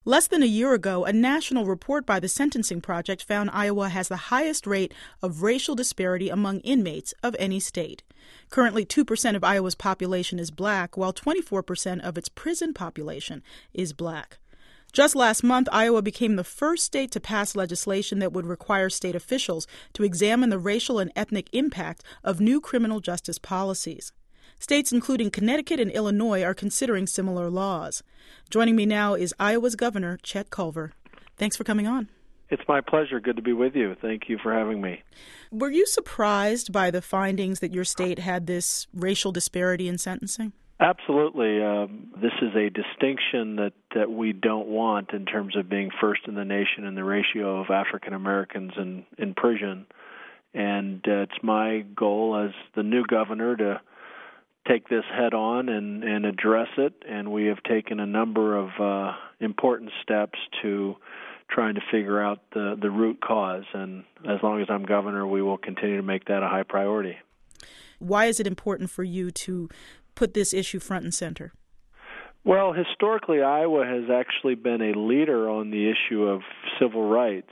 Less than a year ago, a national report by the Sentencing Project found Iowa has the highest rate of racial disparity among inmates of any state. Currently, 2% of Iowa's population is black, while 24% of its prison population is black. Just last month, Iowa became the first state to pass legislation that would require state officials to examine the racial and ethnic impact of new criminal justice policies. States including Connecticut and Illinois are considering similar laws. Joining me now is Iowa's Governor, Chet Culver. Thanks for coming on. It's my pleasure. Good to be with you. Thank you for having me. Were you surprised by the findings that your state had this racial disparity in sentencing? Absolutely. This is a distinction that we don't want in terms of being first in the nation in the ratio of African Americans in prison. And it's my goal as the new governor to take this head on and address it. And we have taken a number of important steps to trying to figure out the root cause. And as long as I'm governor, we will continue to make that a high priority. Why is it important for you to put this issue front and center? Well, historically, Iowa has actually been a leader on the issue of civil rights.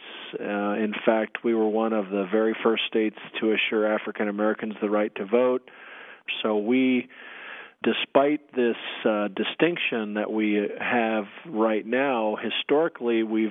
In fact, we were one of the very first states to assure African Americans the right to vote. So we, despite this distinction that we have right now, historically we've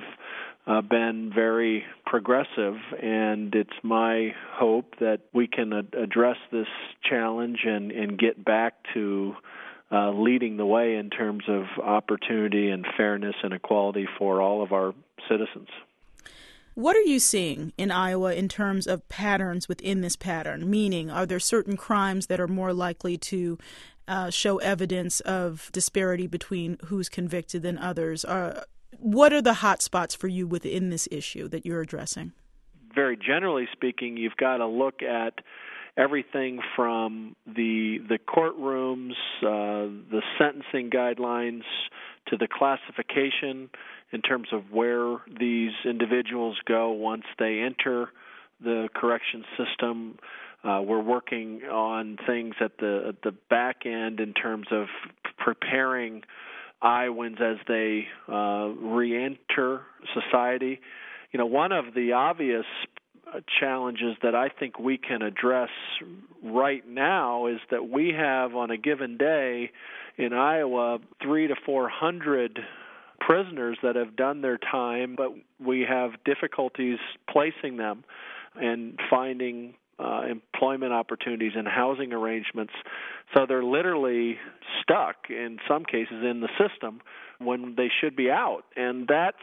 been very progressive, and it's my hope that we can address this challenge and get back to leading the way in terms of opportunity and fairness and equality for all of our citizens. What are you seeing in Iowa in terms of patterns within this pattern? Meaning, are there certain crimes that are more likely to show evidence of disparity between who's convicted than others? What are the hot spots for you within this issue that you're addressing? Very generally speaking, you've got to look at everything from the courtrooms, the sentencing guidelines, to the classification in terms of where these individuals go once they enter the correction system. We're working on things at the back end in terms of preparing Iowans as they re-enter society. You know, one of the obvious challenges that I think we can address right now is that we have on a given day in Iowa 300 to 400 prisoners that have done their time, but we have difficulties placing them and finding employment opportunities and housing arrangements. So they're literally stuck, in some cases, in the system when they should be out. And that's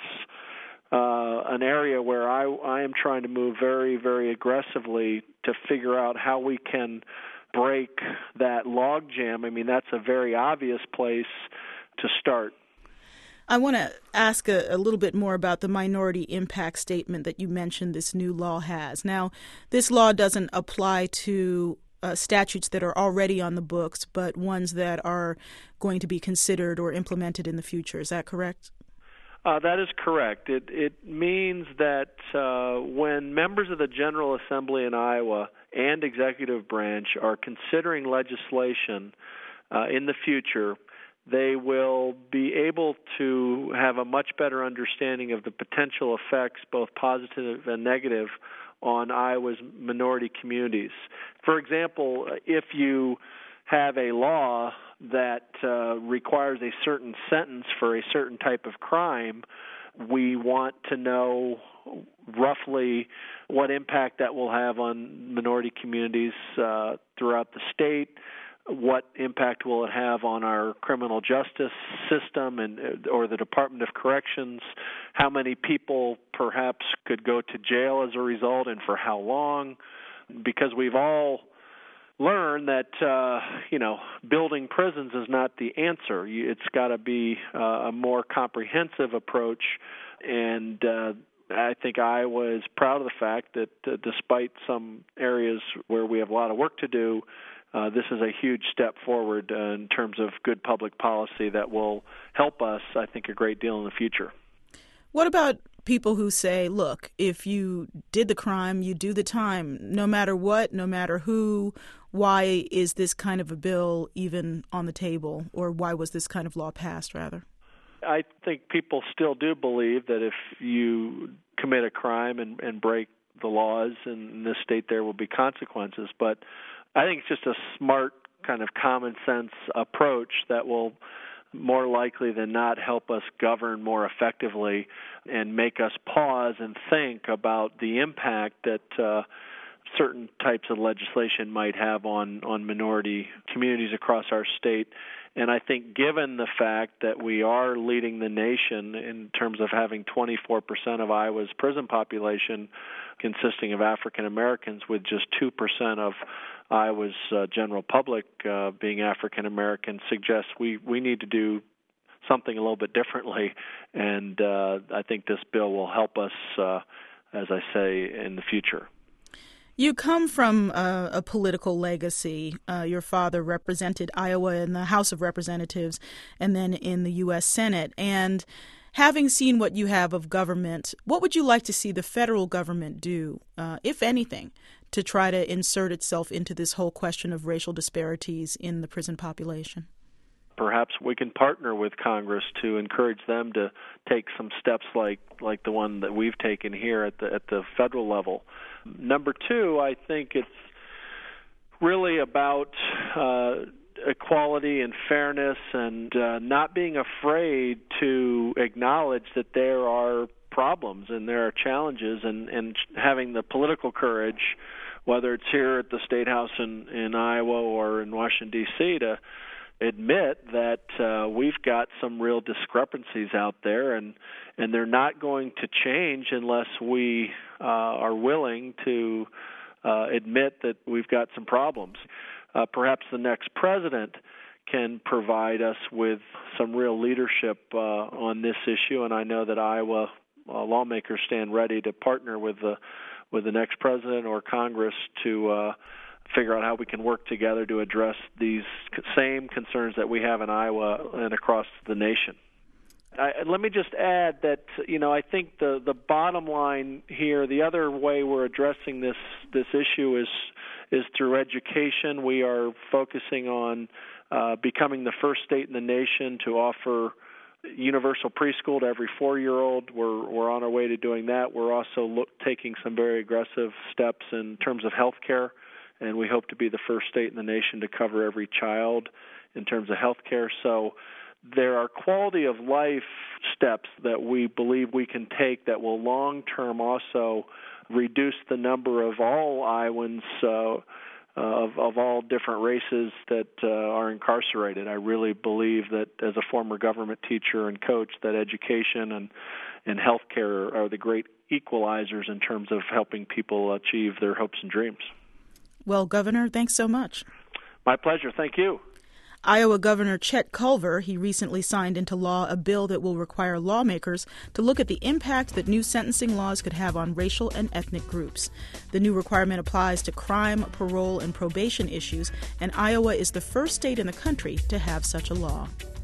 an area where I am trying to move very, very aggressively to figure out how we can break that logjam. I mean, that's a very obvious place to start. I want to ask a little bit more about the minority impact statement that you mentioned this new law has. Now, this law doesn't apply to statutes that are already on the books, but ones that are going to be considered or implemented in the future. Is that correct? That is correct. It means that when members of the General Assembly in Iowa and executive branch are considering legislation in the future, they will be able to have a much better understanding of the potential effects, both positive and negative, on Iowa's minority communities. For example, if you have a law that requires a certain sentence for a certain type of crime, we want to know roughly what impact that will have on minority communities throughout the state. What impact will it have on our criminal justice system or the Department of Corrections? How many people perhaps could go to jail as a result, and for how long? Because we've all learned that building prisons is not the answer. It's got to be a more comprehensive approach, and I think Iowa is proud of the fact that despite some areas where we have a lot of work to do, this is a huge step forward in terms of good public policy that will help us, I think, a great deal in the future. What about people who say, look, if you did the crime, you do the time, no matter what, no matter who? Why is this kind of a bill even on the table, or why was this kind of law passed, rather? I think people still do believe that if you commit a crime and break the laws in this state, there will be consequences. But I think it's just a smart kind of common sense approach that will more likely than not help us govern more effectively and make us pause and think about the impact that certain types of legislation might have on minority communities across our state. And I think given the fact that we are leading the nation in terms of having 24% of Iowa's prison population consisting of African Americans, with just 2% of Iowa's general public being African American, suggests we need to do something a little bit differently. And I think this bill will help us, as I say, in the future. You come from a political legacy. Your father represented Iowa in the House of Representatives and then in the U.S. Senate. And having seen what you have of government, what would you like to see the federal government do, if anything, to try to insert itself into this whole question of racial disparities in the prison population? Perhaps we can partner with Congress to encourage them to take some steps like the one that we've taken here at the federal level. Number two, I think it's really about equality and fairness and not being afraid to acknowledge that there are problems and there are challenges, and having the political courage, whether it's here at the State House in Iowa or in Washington, D.C., to admit that we've got some real discrepancies out there, and they're not going to change unless we are willing to admit that we've got some problems. Perhaps the next president can provide us with some real leadership on this issue, and I know that Iowa lawmakers stand ready to partner with the next president or Congress to figure out how we can work together to address these same concerns that we have in Iowa and across the nation. Let me just add that, I think the bottom line here, the other way we're addressing this issue is through education. We are focusing on becoming the first state in the nation to offer universal preschool to every 4-year-old. We're on our way to doing that. We're also taking some very aggressive steps in terms of health care, and we hope to be the first state in the nation to cover every child in terms of health care. So there are quality of life steps that we believe we can take that will long-term also reduce the number of all Iowans of all different races that are incarcerated. I really believe that, as a former government teacher and coach, that education and health care are the great equalizers in terms of helping people achieve their hopes and dreams. Well, Governor, thanks so much. My pleasure. Thank you. Iowa Governor Chet Culver, he recently signed into law a bill that will require lawmakers to look at the impact that new sentencing laws could have on racial and ethnic groups. The new requirement applies to crime, parole, and probation issues, and Iowa is the first state in the country to have such a law.